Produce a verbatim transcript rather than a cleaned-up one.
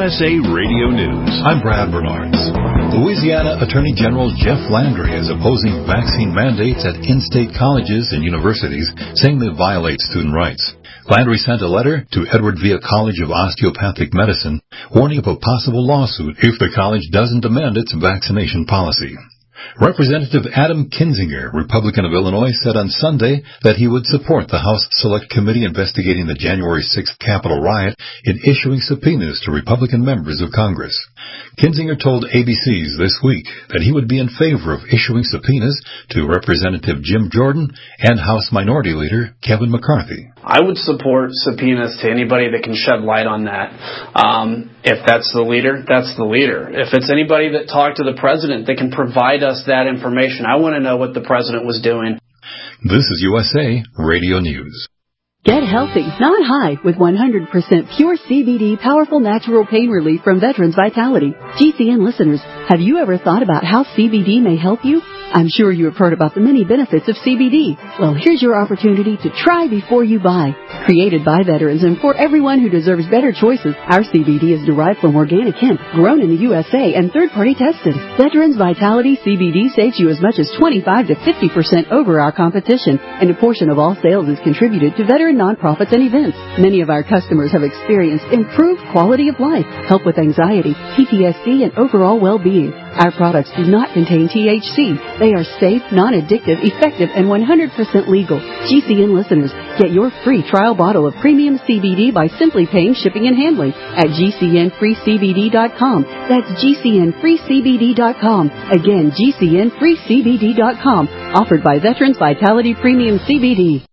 S A Radio News. I'm Brad Bernards. Louisiana Attorney General Jeff Landry is opposing vaccine mandates at in-state colleges and universities, saying they violate student rights. Landry sent a letter to Edward Via College of Osteopathic Medicine, warning of a possible lawsuit if the college doesn't amend its vaccination policy. Representative Adam Kinzinger, Republican of Illinois, said on Sunday that he would support the House Select Committee investigating the January sixth Capitol riot in issuing subpoenas to Republican members of Congress. Kinzinger told A B C's This Week that he would be in favor of issuing subpoenas to Representative Jim Jordan and House Minority Leader Kevin McCarthy. I would support subpoenas to anybody that can shed light on that. Um, if that's the leader, that's the leader. If it's anybody that talked to the president that can provide us that information, I want to know what the president was doing. This is U S A Radio News. Get healthy, not high, with one hundred percent pure C B D powerful natural pain relief from Veterans Vitality. G C N listeners, have you ever thought about how C B D may help you? I'm sure you have heard about the many benefits of C B D. Well, here's your opportunity to try before you buy. Created by veterans and for everyone who deserves better choices, our C B D is derived from organic hemp, grown in the U S A and third-party tested. Veterans Vitality C B D saves you as much as twenty-five to fifty percent over our competition, and a portion of all sales is contributed to veteran nonprofits and events. Many of our customers have experienced improved quality of life, help with anxiety, P T S D, and overall well-being. Our products do not contain T H C. They are safe, non-addictive, effective, and one hundred percent legal. G C N listeners, get your free trial bottle of premium C B D by simply paying shipping and handling at G C N free C B D dot com. That's G C N free C B D dot com. Again, G C N free C B D dot com. Offered by Veterans Vitality Premium C B D.